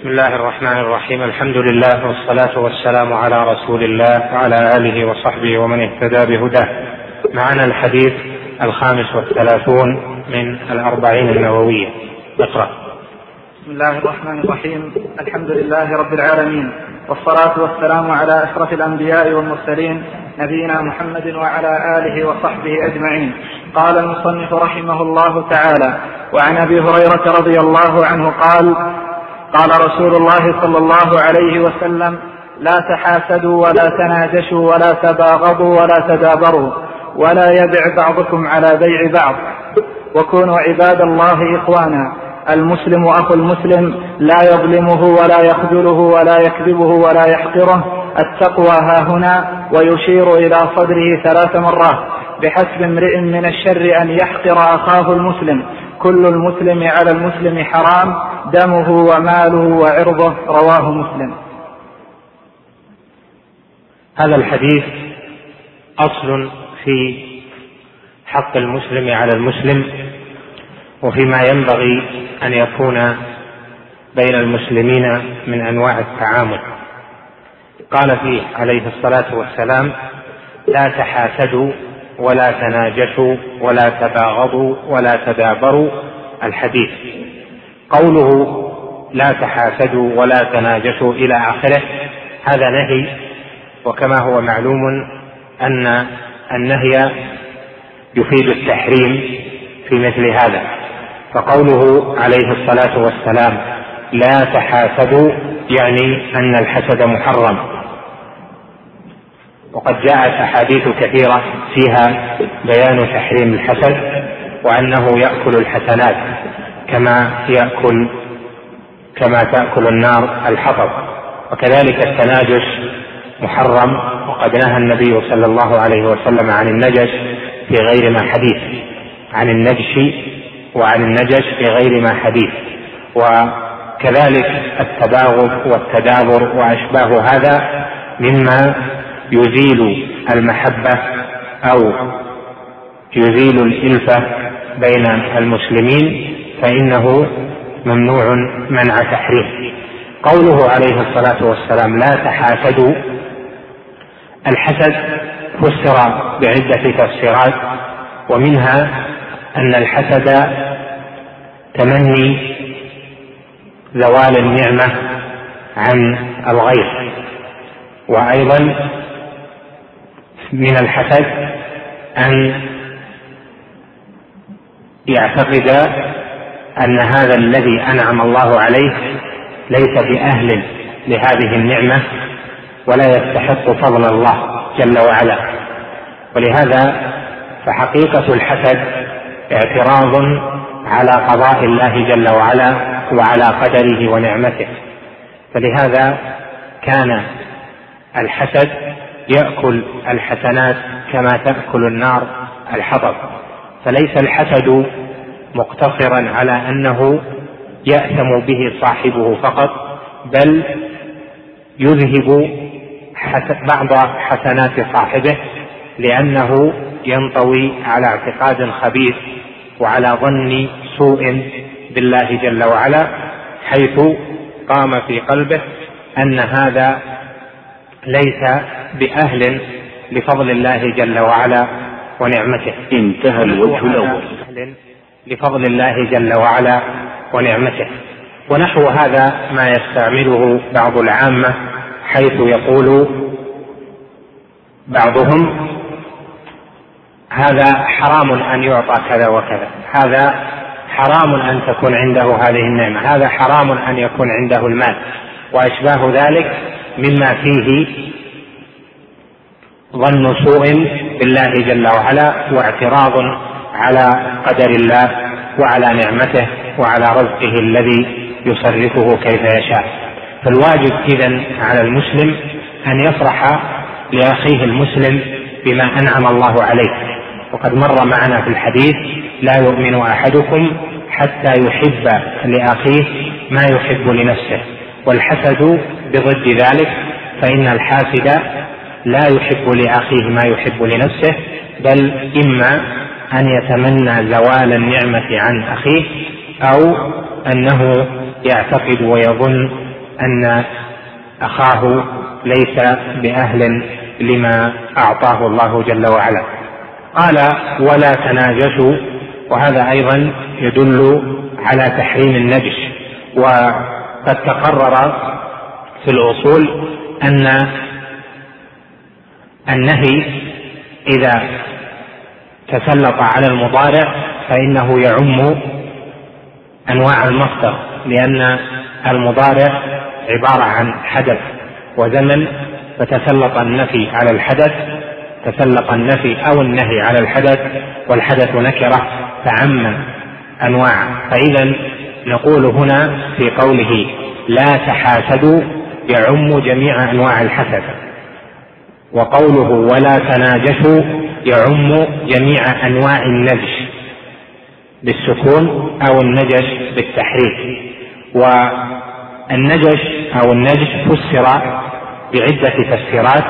بسم الله الرحمن الرحيم. الحمد لله والصلاة والسلام على رسول الله وعلى آله وصحبه ومن اهتدى بهداه. معنا الحديث 35 من 40 النووية. اقرأ. بسم الله الرحمن الرحيم. الحمد لله رب العالمين، والصلاة والسلام على أشرف الأنبياء والمرسلين نبينا محمد وعلى آله وصحبه أجمعين. قال المصنف رحمه الله تعالى: وعن أبي هريرة رضي الله عنه قال رسول الله صلى الله عليه وسلم: لا تحاسدوا ولا تناجشوا ولا تباغضوا ولا تدابروا ولا يبع بعضكم على بيع بعض، وكونوا عباد الله إخوانا. المسلم أخو المسلم، لا يظلمه ولا يخذله ولا يكذبه ولا يحقره. التقوى هاهنا، ويشير إلى صدره 3 مرات: بحسب امرئ من الشر أن يحقر أخاه المسلم، كل المسلم على المسلم حرام، دمه وماله وعرضه. رواه مسلم. هذا الحديث أصل في حق المسلم على المسلم، وفيما ينبغي أن يكون بين المسلمين من أنواع التعامل. قال فيه عليه الصلاة والسلام: لا تحاسدوا ولا تناجشوا ولا تباغضوا ولا تدابروا. الحديث قوله لا تحاسدوا ولا تناجشوا إلى آخره هذا نهي، وكما هو معلوم أن النهي يفيد التحريم في مثل هذا. فقوله عليه الصلاة والسلام لا تحاسدوا يعني أن الحسد محرم، وقد جاءت أحاديث كثيرة فيها بيان تحريم الحسد، وأنه يأكل الحسنات كما تأكل النار الحطب. وكذلك التناجش محرم، وقد نهى النبي صلى الله عليه وسلم عن النجش في غير ما حديث، عن النجش وعن النجش في غير ما حديث. وكذلك التباغض والتدابر وأشباه هذا مما يزيل المحبة أو يزيل الإلفة بين المسلمين، فإنه ممنوع منع تحريم. قوله عليه الصلاة والسلام لا تحاسدوا، الحسد فسر بعدة تفسيرات، ومنها أن الحسد تمني زوال النعمة عن الغير، وأيضا من الحسد أن يعتقد أن هذا الذي أنعم الله عليه ليس بأهل لهذه النعمة ولا يستحق فضل الله جل وعلا. ولهذا فحقيقة الحسد اعتراض على قضاء الله جل وعلا وعلى قدره ونعمته. فلهذا كان الحسد يأكل الحسنات كما تأكل النار الحطب. فليس الحسد مقتصرا على أنه يأثم به صاحبه فقط، بل يذهب بعض حسنات صاحبه، لأنه ينطوي على اعتقاد خبيث وعلى ظن سوء بالله جل وعلا، حيث قام في قلبه أن هذا ليس بأهل لفضل الله جل وعلا ونعمته. انتهى الوجه الأول. لفضل الله جل وعلا ونعمته. ونحو هذا ما يستعمله بعض العامة، حيث يقول بعضهم هذا حرام أن يعطى كذا وكذا، هذا حرام أن تكون عنده هذه النعمة، هذا حرام أن يكون عنده المال، وأشباه ذلك مما فيه ظن سوء بالله جل وعلا واعتراض على قدر الله وعلى نعمته وعلى رزقه الذي يصرفه كيف يشاء. فالواجب إذن على المسلم أن يفرح لأخيه المسلم بما أنعم الله عليه. وقد مر معنا في الحديث لا يؤمن أحدكم حتى يحب لأخيه ما يحب لنفسه. والحسد بضد ذلك، فإن الحاسد لا يحب لأخيه ما يحب لنفسه، بل إما أن يتمنى زوال النعمة عن أخيه، أو أنه يعتقد ويظن أن أخاه ليس بأهل لما أعطاه الله جل وعلا. قال ولا تناجشوا، وهذا أيضا يدل على تحريم النجش. وقد تقرر في الأصول أن النهي إذا تسلط على المضارع فإنه يعم أنواع المصدر، لأن المضارع عبارة عن حدث وزمن، فتسلط النفي على الحدث، تسلط النفي أو النهي على الحدث، والحدث نكرة فعم أنواع. فإذا نقول هنا في قوله لا تحاسدوا يعم جميع أنواع الحسد، وقوله ولا تناجشوا يعم جميع أنواع النجش بالسكون أو النجش بالتحريك. والنجش أو النجش فسر بعدة تفسيرات،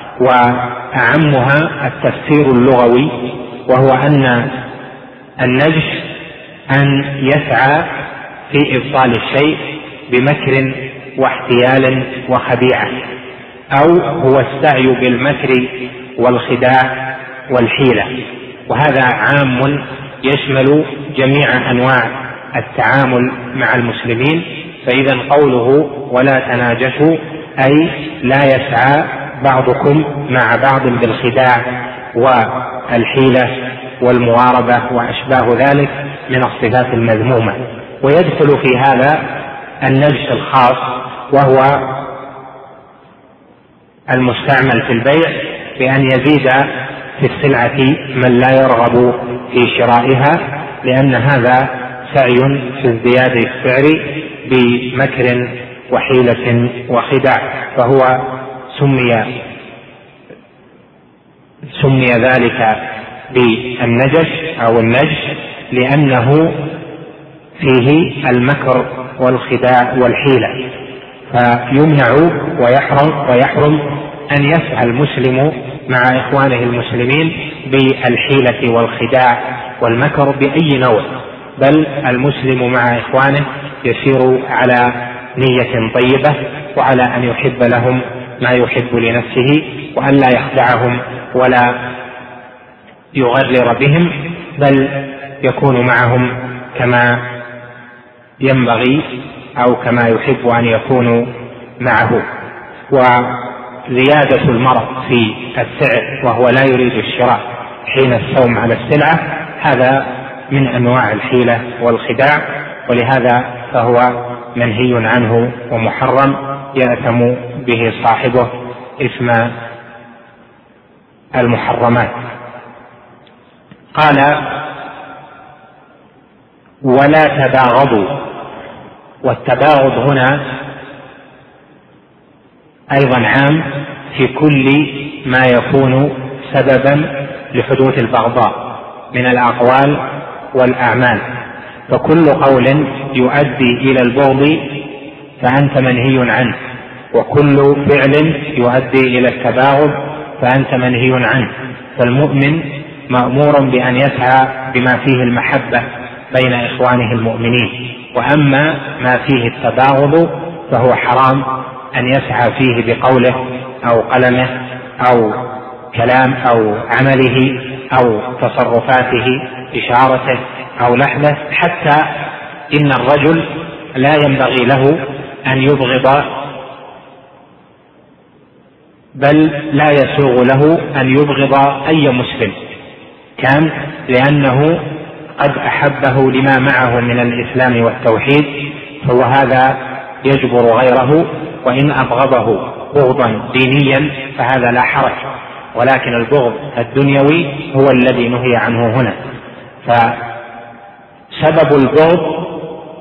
وأعمها التفسير اللغوي، وهو أن النجش أن يسعى في إبطال الشيء بمكر واحتيال وخديعة، أو هو السعي بالمكر والخداع والحيلة. وهذا عام يشمل جميع أنواع التعامل مع المسلمين. فإذا قوله ولا تناجشوا أي لا يسعى بعضكم مع بعض بالخداع والحيلة والمواربة وأشباه ذلك من الصفات المذمومة. ويدخل في هذا النجش الخاص، وهو المستعمل في البيع بأن يزيد في السلعة من لا يرغب في شرائها، لأن هذا سعي في ازدياد السعر بمكر وحيلة وخداع، فهو سمي ذلك بالنجش أو النجش لأنه فيه المكر والخداع والحيلة. فيمنع ويحرم أن يسعى المسلم مع إخوانه المسلمين بالحيلة والخداع والمكر بأي نوع، بل المسلم مع إخوانه يسير على نية طيبة، وعلى أن يحب لهم ما يحب لنفسه، وأن لا يخدعهم ولا يغرر بهم، بل يكون معهم كما ينبغي أو كما يحب أن يكونوا معه. وزيادة المرء في السعر وهو لا يريد الشراء حين السوم على السلعة هذا من أنواع الحيلة والخداع، ولهذا فهو منهي عنه ومحرم يأثم به صاحبه إثم المحرمات. قال ولا تباغضوا، والتباغض هنا أيضا عام في كل ما يكون سببا لحدوث البغضاء من الأقوال والأعمال، فكل قول يؤدي إلى البغض فأنت منهي عنه، وكل فعل يؤدي إلى التباغض فأنت منهي عنه. فالمؤمن مأمور بأن يسعى بما فيه المحبة بين إخوانه المؤمنين، وأما ما فيه التباغض فهو حرام أن يسعى فيه بقوله أو قلمه أو كلام أو عمله أو تصرفاته إشارته أو لحظه. حتى إن الرجل لا ينبغي له أن يبغض، بل لا يسوغ له أن يبغض أي مسلم كان، لأنه قد أحبه لما معه من الإسلام والتوحيد، فهو هذا يجبر غيره. وإن أبغضه بغضا دينيا فهذا لا حرج، ولكن البغض الدنيوي هو الذي نهي عنه هنا. فسبب البغض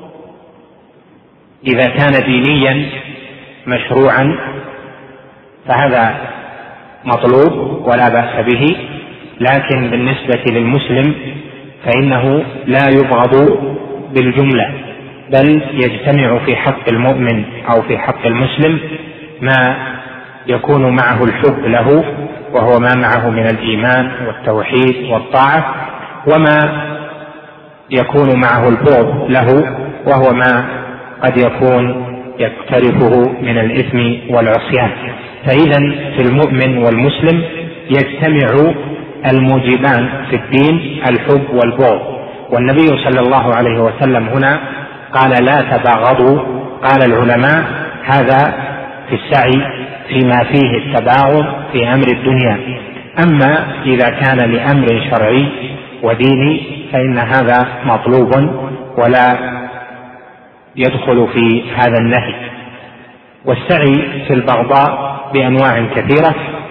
إذا كان دينيا مشروعا فهذا مطلوب ولا بأس به، لكن بالنسبة للمسلم فإنه لا يبغض بالجملة، بل يجتمع في حق المؤمن أو في حق المسلم ما يكون معه الحب له، وهو ما معه من الإيمان والتوحيد والطاعة، وما يكون معه البغض له، وهو ما قد يكون يقترفه من الإثم والعصيان. فإذا في المؤمن والمسلم يجتمع الموجبان في الدين الحب والبغض. والنبي صلى الله عليه وسلم هنا قال لا تباغضوا. قال العلماء هذا في السعي فيما فيه التباغض في أمر الدنيا. أما إذا كان لأمر شرعي وديني فإن هذا مطلوب ولا يدخل في هذا النهي. والسعي في البغضاء بأنواع كثيرة،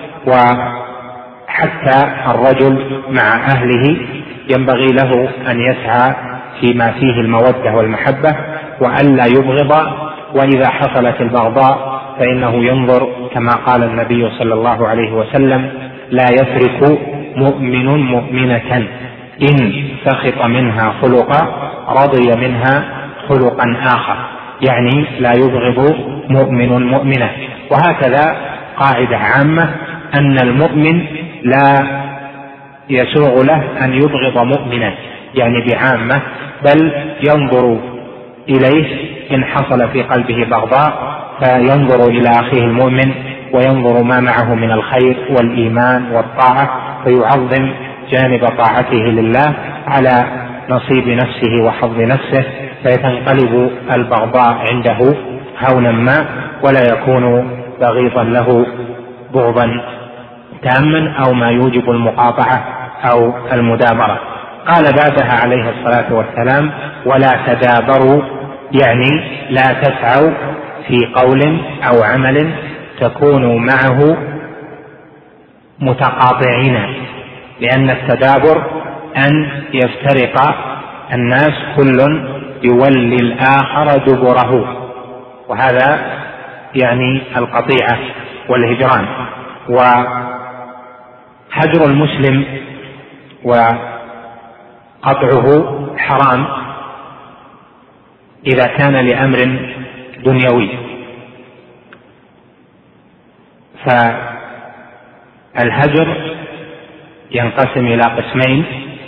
وحتى الرجل مع أهله ينبغي له أن يسعى فيما فيه المودة والمحبة وألا يبغض. وإذا حصلت البغضاء فإنه ينظر كما قال النبي صلى الله عليه وسلم لا يفرق مؤمن مؤمنة إن سخط منها خلقا رضي منها خلقا آخر، يعني لا يبغض مؤمن مؤمنة. وهكذا قاعدة عامة أن المؤمن لا يسوغ له أن يبغض مؤمنا يعني بعامة، بل ينظر إليه إن حصل في قلبه بغضاء فينظر إلى أخيه المؤمن وينظر ما معه من الخير والإيمان والطاعة فيعظم جانب طاعته لله على نصيب نفسه وحظ نفسه، فيتنقلب البغضاء عنده هونا ما ولا يكون بغيضا له بغضا تاما أو ما يوجب المقاطعة أو المدابرة. قال بعدها عليه الصلاة والسلام ولا تدابروا، يعني لا تسعوا في قول أو عمل تكونوا معه متقاطعين، لأن التدابر أن يفترق الناس كل يولي الآخر دبره، وهذا يعني القطيعة والهجران. وهجر المسلم وقطعه حرام إذا كان لأمر دنيوي. فالهجر ينقسم إلى قسمين: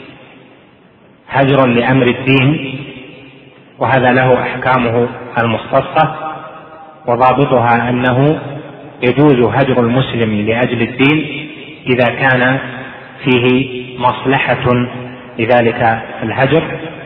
هجر لأمر الدين، وهذا له أحكامه المختصة، وضابطها أنه يجوز هجر المسلم لأجل الدين إذا كان فيه مصلحة لذلك الهجر،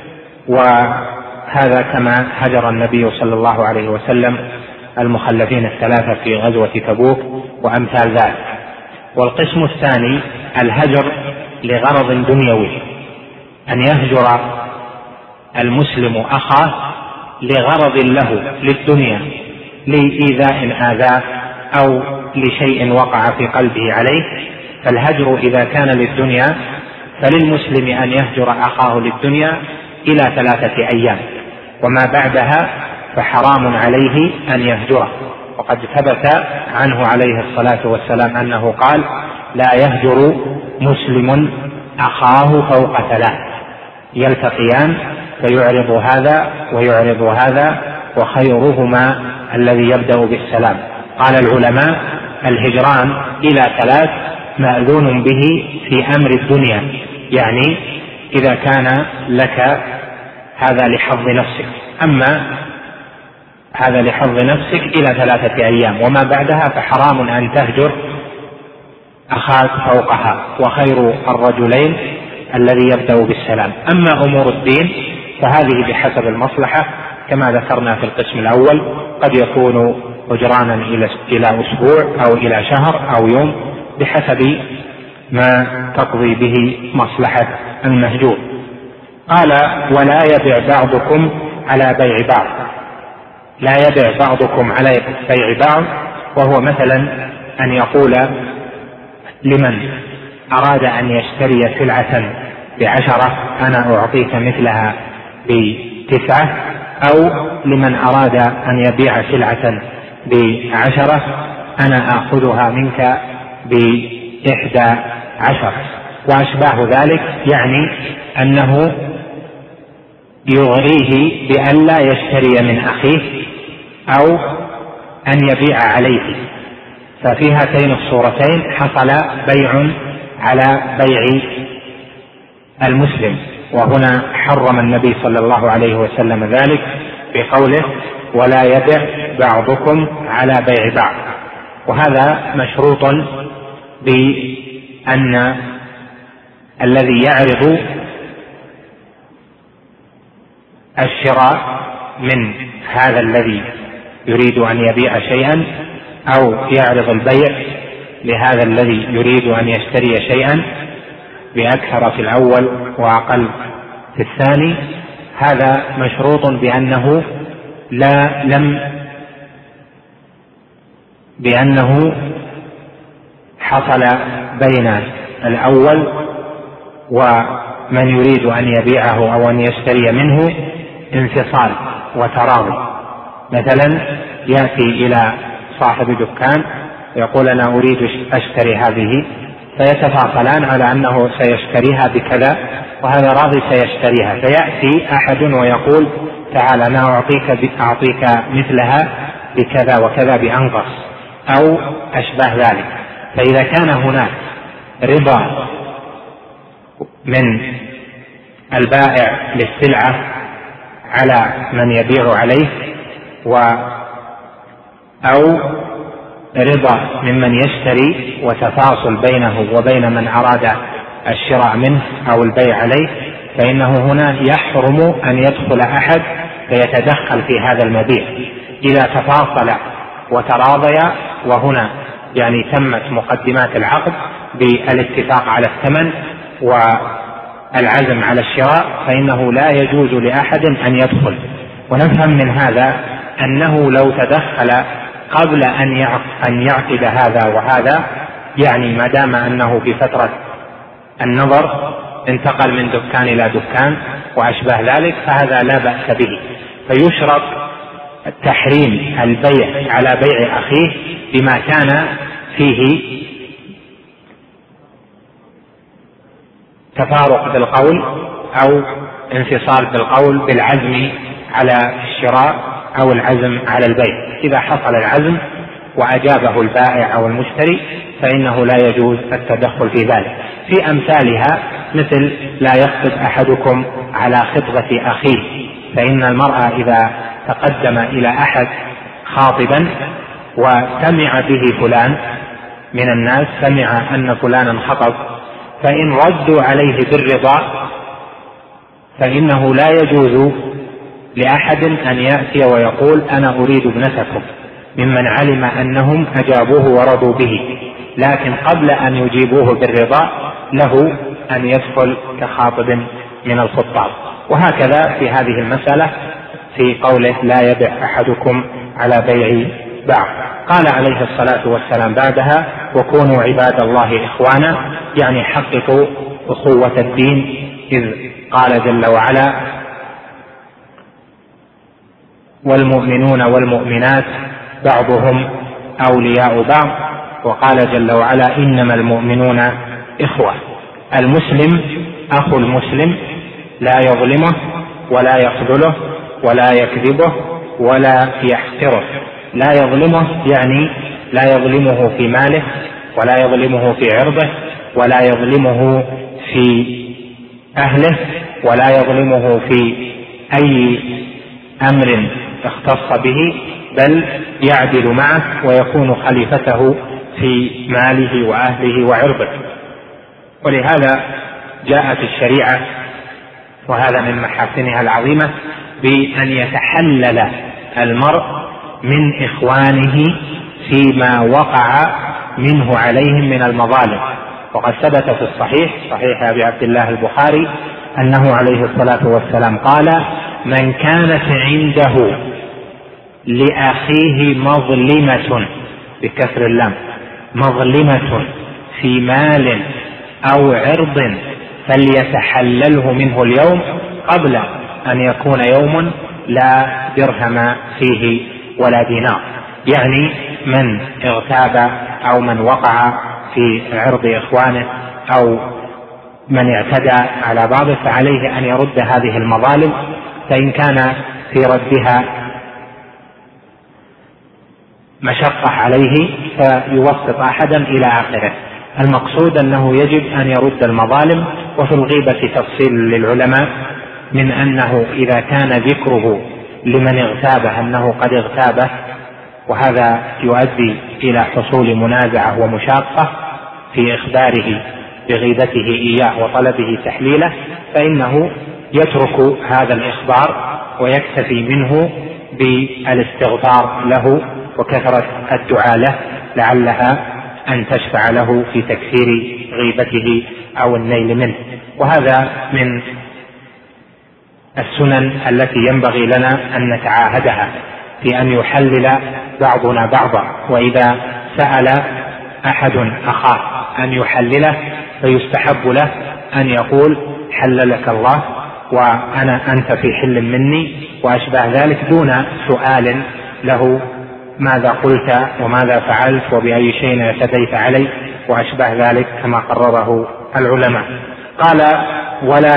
وهذا كما هجر النبي صلى الله عليه وسلم المخلفين الثلاثة في غزوة تبوك وأمثال ذلك. والقسم الثاني الهجر لغرض دنيوي، أن يهجر المسلم أخاه لغرض له للدنيا، لإيذاء آذاه أو لشيء وقع في قلبه عليه. فالهجر إذا كان للدنيا فللمسلم أن يهجر أخاه للدنيا إلى 3 أيام، وما بعدها فحرام عليه أن يهجره. وقد ثبت عنه عليه الصلاة والسلام أنه قال لا يهجر مسلم أخاه فوق 3 يلتقيان فيعرض هذا ويعرض هذا وخيرهما الذي يبدأ بالسلام. قال العلماء الهجران إلى 3 مأذون به في أمر الدنيا، يعني إذا كان لك هذا لحظ نفسك، أما هذا لحظ نفسك إلى 3 أيام، وما بعدها فحرام أن تهجر أخاك فوقها، وخير الرجلين الذي يبدأ بالسلام. أما أمور الدين فهذه بحسب المصلحة كما ذكرنا في القسم الأول، قد يكون هجرانا إلى أسبوع أو إلى شهر أو يوم بحسب ما تقضي به مصلحة المهجور. قال ولا يبع بعضكم على بيع بعض، لا يبع بعضكم على بيع بعض، وهو مثلا أن يقول لمن أراد أن يشتري سلعة ب10 أنا أعطيك مثلها ب9، أو لمن أراد أن يبيع سلعة ب10 أنا آخذها منك ب11، وأشباه ذلك، يعني أنه يغريه بأن لا يشتري من أخيه أو أن يبيع عليه. ففي هاتين الصورتين حصل بيع على بيع المسلم، وهنا حرم النبي صلى الله عليه وسلم ذلك بقوله ولا يبع بعضكم على بيع بعض. وهذا مشروط بأن الذي يعرض الشراء من هذا الذي يريد أن يبيع شيئا، أو يعرض البيع لهذا الذي يريد أن يشتري شيئا بأكثر في الأول وأقل في الثاني، هذا مشروط بأنه حصل بين الأول ومن يريد أن يبيعه أو أن يشتري منه انفصال وتراضي. مثلا يأتي إلى صاحب دكان يقول أنا أريد أشتري هذه، فيتفاصلان على أنه سيشتريها بكذا وهذا راضي سيشتريها، فيأتي أحد ويقول تعال أنا أعطيك مثلها بكذا وكذا بأنقص أو أشبه ذلك. فإذا كان هناك رضا من البائع للسلعة على من يبيع عليه أو رضا ممن يشتري وتفاصل بينه وبين من أراد الشراء منه أو البيع عليه، فإنه هنا يحرم أن يدخل أحد فيتدخل في هذا المبيع إذا تفاصل وتراضيا، وهنا يعني تمت مقدمات العقد بالاتفاق على الثمن والعزم على الشراء، فإنه لا يجوز لأحد أن يدخل. ونفهم من هذا أنه لو تدخل قبل أن يعقد هذا وهذا، يعني ما دام أنه في فترة النظر انتقل من دكان إلى دكان وأشبه ذلك، فهذا لا بأس به. فيشرط تحريم البيع على بيع أخيه بما كان فيه تفارق بالقول أو انفصال بالقول بالعزم على الشراء أو العزم على البيع. إذا حصل العزم وأجابه البائع أو المشتري فإنه لا يجوز التدخل في ذلك. في أمثالها مثل لا يخطب أحدكم على خطبة أخيه، فإن المرأة إذا تقدم إلى أحد خاطبا وسمع به فلان من الناس، سمع أن فلانا خطب، فإن ردوا عليه بالرضا فإنه لا يجوز لأحد أن يأتي ويقول أنا أريد ابنتكم ممن علم أنهم أجابوه ورضوا به، لكن قبل أن يجيبوه بالرضا له أن يدخل كخاطب من الخطاب. وهكذا في هذه المسألة في قوله لا يبع أحدكم على بيع بعض. قال عليه الصلاة والسلام بعدها وكونوا عباد الله إخوانا، يعني حققوا أخوة الدين، إذ قال جل وعلا والمؤمنون والمؤمنات بعضهم أولياء بعض، وقال جل وعلا إنما المؤمنون إخوة. المسلم أخو المسلم لا يظلمه ولا يخذله ولا يكذبه ولا يحقره. لا يظلمه يعني لا يظلمه في ماله ولا يظلمه في عرضه ولا يظلمه في أهله ولا يظلمه في أي أمر اختص به، بل يعدل معه ويكون خليفته في ماله وأهله وعرضه. ولهذا جاءت الشريعة، وهذا من محاسنها العظيمة، بأن يتحلل المرء من إخوانه فيما وقع منه عليهم من المظالم. وقد ثبت في صحيح أبي عبد الله البخاري أنه عليه الصلاة والسلام قال من كانت عنده لأخيه مظلمة بكسر اللام مظلمة في مال أو عرض فليتحلله منه اليوم قبل أن يكون يوم لا درهم فيه ولا دينار. يعني من اغتاب أو من وقع في عرض إخوانه أو من اعتدى على بعضه فعليه أن يرد هذه المظالم، فإن كان في ردها مشقة عليه فيوسط أحدا إلى آخره. المقصود أنه يجب أن يرد المظالم. وفي الغيبة تفصيل للعلماء من أنه إذا كان ذكره لمن اغتابه أنه قد اغتابه، وهذا يؤدي إلى حصول منازعة ومشاقة في إخباره بغيبته إياه وطلبه تحليله، فإنه يترك هذا الإخبار ويكتفي منه بالاستغفار له وكثرة الدعاء له لعلها أن تشفع له في تكفير غيبته أو النيل منه. وهذا من السنن التي ينبغي لنا أن نتعاهدها في أن يحلل بعضنا بعضا، وإذا سأل أحد أخاه أن يحلله فيستحب له أن يقول حللك الله أنت في حل مني وأشبه ذلك، دون سؤال له ماذا قلت وماذا فعلت وبأي شيء اعتديت علي وأشبه ذلك كما قرره العلماء. قال ولا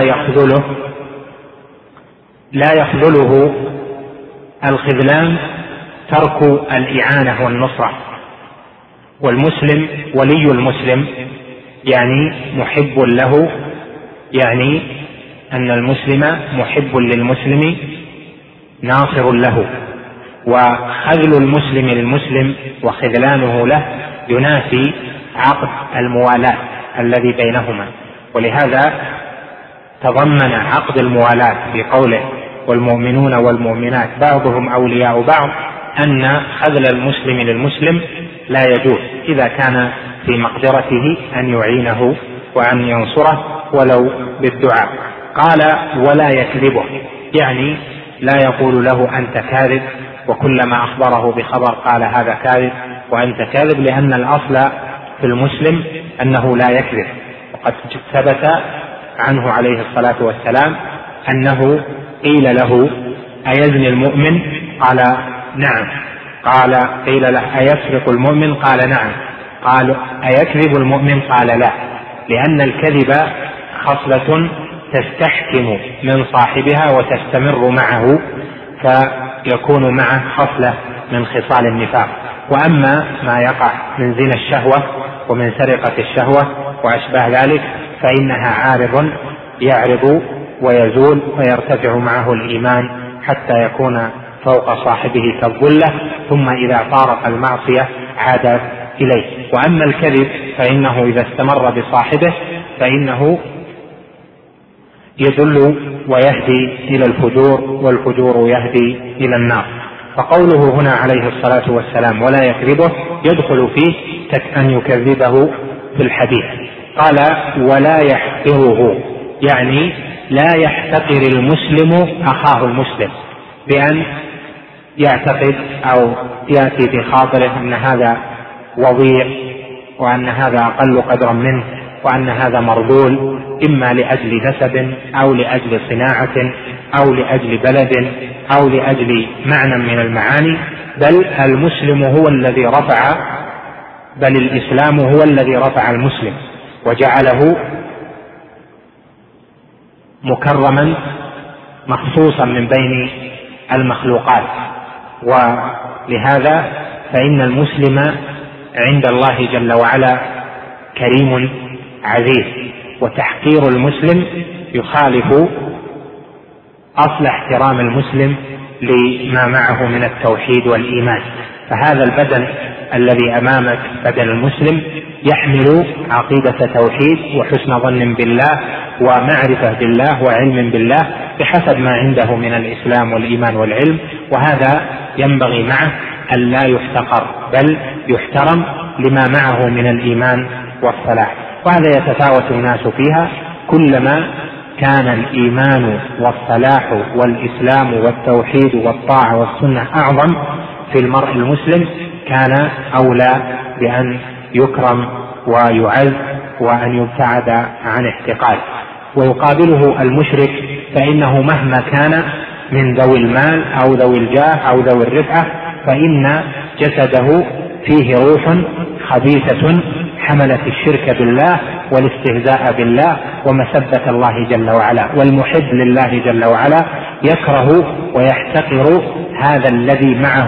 يخذله الخذلان ترك الإعانة والنصرة. والمسلم ولي المسلم يعني محب له، يعني أن المسلم محب للمسلم ناصر له، وخذل المسلم للمسلم وخذلانه له ينافي عقد الموالاة الذي بينهما. ولهذا تضمن عقد الموالاة بقوله والمؤمنون والمؤمنات بعضهم أولياء بعض أن خذل المسلم للمسلم لا يجوز إذا كان في مقدرته أن يعينه وأن ينصره ولو بالدعاء. قال ولا يكذبه، يعني لا يقول له أنت كاذب، وكلما أخبره بخبر قال هذا كاذب وأنت كاذب، لأن الأصل في المسلم أنه لا يكذب. وقد ثبت عنه عليه الصلاة والسلام أنه قيل له أيزني المؤمن؟ قال نعم. قيل له أيسرق المؤمن؟ قال نعم. قال أيكذب المؤمن؟ قال لا، لأن الكذب خصلة تستحكم من صاحبها وتستمر معه، فيكون معه خصلة من خصال النفاق. وأما ما يقع من زنا الشهوة ومن سرقة الشهوة وأشباه ذلك فإنها عارض يعرض ويزول ويرتفع معه الإيمان حتى يكون فوق صاحبه كالظلة، ثم إذا فارق المعصية عاد إليه. وأما الكذب فإنه إذا استمر بصاحبه فإنه يدل ويهدي إلى الفجور، والفجور يهدي إلى النار. فقوله هنا عليه الصلاة والسلام ولا يكذبه يدخل فيه أن يكذبه في الحديث. قال ولا يحقره، يعني لا يحتقر المسلم أخاه المسلم بأن يعتقد أو يأتي في خاطره أن هذا وضيع وأن هذا أقل قدرا منه وأن هذا مرذول، إما لأجل نسب أو لأجل صناعة أو لأجل بلد أو لأجل معنى من المعاني، بل المسلم هو الذي رفع، بل الإسلام هو الذي رفع المسلم وجعله مكرما مخصوصا من بين المخلوقات. ولهذا فإن المسلم عند الله جل وعلا كريم عزيز، وتحقير المسلم يخالف أصل احترام المسلم لما معه من التوحيد والإيمان. فهذا البدن الذي أمامك بدن المسلم يحمل عقيدة توحيد وحسن ظن بالله ومعرفة بالله وعلم بالله بحسب ما عنده من الإسلام والإيمان والعلم، وهذا ينبغي معه أن لا يحتقر بل يحترم لما معه من الإيمان والصلاح. وهذا يتفاوت الناس فيها، كلما كان الإيمان والصلاح والإسلام والتوحيد والطاعة والسنة أعظم في المرء المسلم كان أولى بأن يكرم ويعز وأن يبتعد عن احتقاره. ويقابله المشرك فإنه مهما كان من ذوي المال أو ذوي الجاه أو ذوي الرفعة فإن جسده فيه روح خبيثة حملت الشرك بالله والاستهزاء بالله ومسبة الله جل وعلا. والمحب لله جل وعلا يكره ويحتقر هذا الذي معه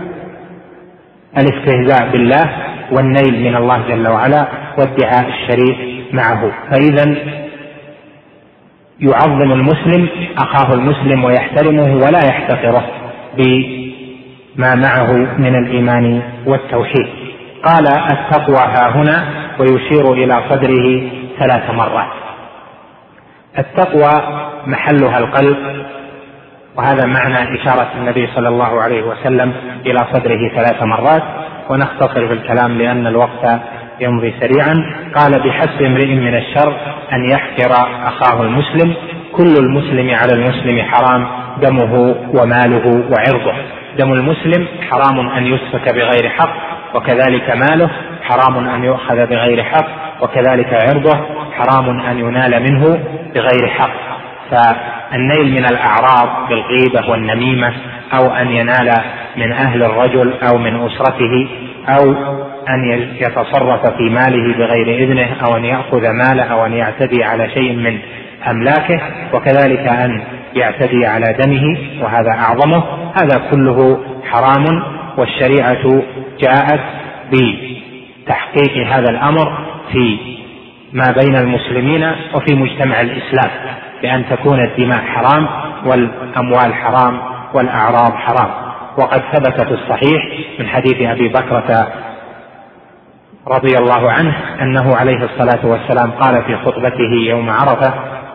الاستهزاء بالله والنيل من الله جل وعلا وادعاء الشريك معه. فإذا يعظم المسلم أخاه المسلم ويحترمه ولا يحتقره، بما معه من الإيمان والتوحيد. قال التقوى ها هنا ويشير إلى صدره 3 مرات. التقوى محلها القلب، وهذا معنى إشارة النبي صلى الله عليه وسلم إلى صدره 3 مرات، ونختصر في الكلام لأن الوقت يمضي سريعا. قال بحسب امرئ من الشر أن يحقر أخاه المسلم، كل المسلم على المسلم حرام دمه وماله وعرضه. دم المسلم حرام أن يسفك بغير حق، وكذلك ماله حرام أن يؤخذ بغير حق، وكذلك عرضه حرام أن ينال منه بغير حق. فالنيل من الأعراض بالغيبة والنميمة، أو أن ينال من أهل الرجل أو من أسرته، أو أن يتصرف في ماله بغير إذنه، أو أن يأخذ ماله، أو أن يعتدي على شيء من أملاكه، وكذلك أن يعتدي على دمه، وهذا أعظمه. هذا كله حرام، والشريعة جاءت بتحقيق هذا الأمر في ما بين المسلمين وفي مجتمع الإسلام، بأن تكون الدماء حرام والأموال حرام والأعراض حرام. وقد ثبت في الصحيح من حديث أبي بكرة رضي الله عنه أنه عليه الصلاة والسلام قال في خطبته يوم عرفة: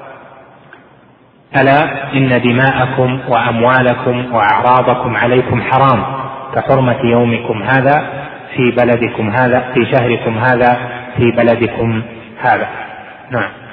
ألا إن دماءكم وأموالكم وأعراضكم عليكم حرام كحرمة يومكم هذا في بلدكم هذا، في شهركم هذا، في بلدكم هذا. نعم.